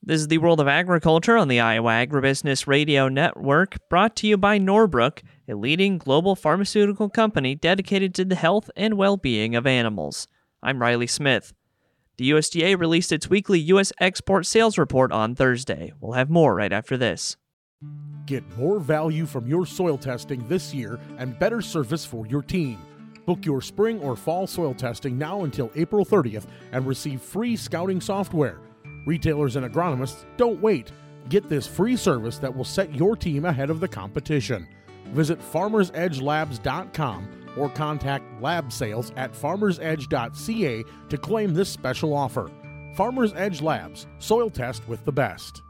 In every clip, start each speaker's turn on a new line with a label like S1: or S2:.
S1: This is the World of Agriculture on the Iowa Agribusiness Radio Network, brought to you by Norbrook, a leading global pharmaceutical company dedicated to the health and well-being of animals. I'm Riley Smith. The USDA released its weekly U.S. export sales report on Thursday. We'll have more right after this.
S2: Get more value from your soil testing this year and better service for your team. Book your spring or fall soil testing now until April 30th and receive free scouting software. Retailers and agronomists, don't wait. Get this free service that will set your team ahead of the competition. Visit farmersedgelabs.com or contact lab sales at farmersedge.ca to claim this special offer. Farmers Edge Labs, soil test with the best.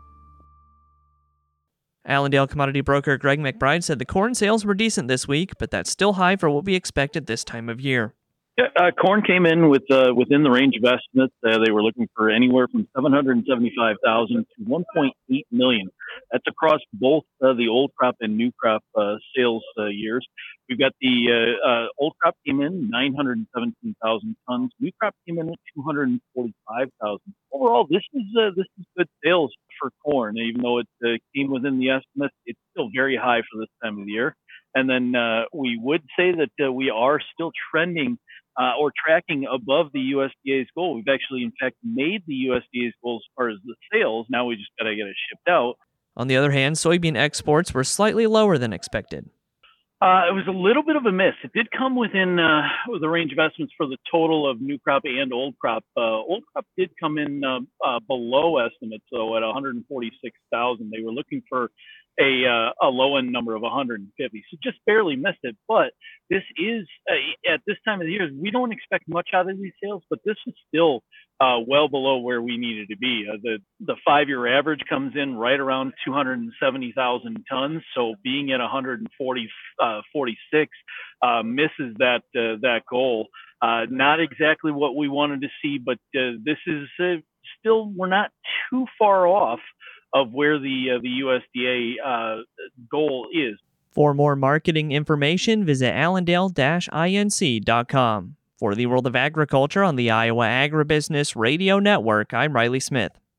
S1: Allendale commodity broker Greg McBride said the corn sales were decent this week, but that's still high for what we expect at this time of year.
S3: Corn came in within the range of estimates. They were looking for anywhere from 775,000 to 1.8 million. That's across both the old crop and new crop sales years. We've got the old crop came in 917,000 tons. New crop came in at 245,000. Overall, this is good sales for corn. Even though it came within the estimates, it's still very high for this time of the year. And then we would say that we are still trending or tracking above the USDA's goal. We've actually, in fact, made the USDA's goal as far as the sales. Now we just got to get it shipped out.
S1: On the other hand, soybean exports were slightly lower than expected.
S3: It was a little bit of a miss. It did come within the range of estimates for the total of new crop and old crop. Old crop did come in below estimates, so at 146,000. They were looking for a low-end number of 150, so just barely missed it. But this is, at this time of the year, we don't expect much out of these sales, but this is still well below where we needed to be. The 5-year average comes in right around 270,000 tons, so being at 146 misses that goal. Not exactly what we wanted to see, but this is still, we're not too far off of where the USDA goal is.
S1: For more marketing information, visit allendale-inc.com. For the World of Agriculture on the Iowa Agribusiness Radio Network, I'm Riley Smith.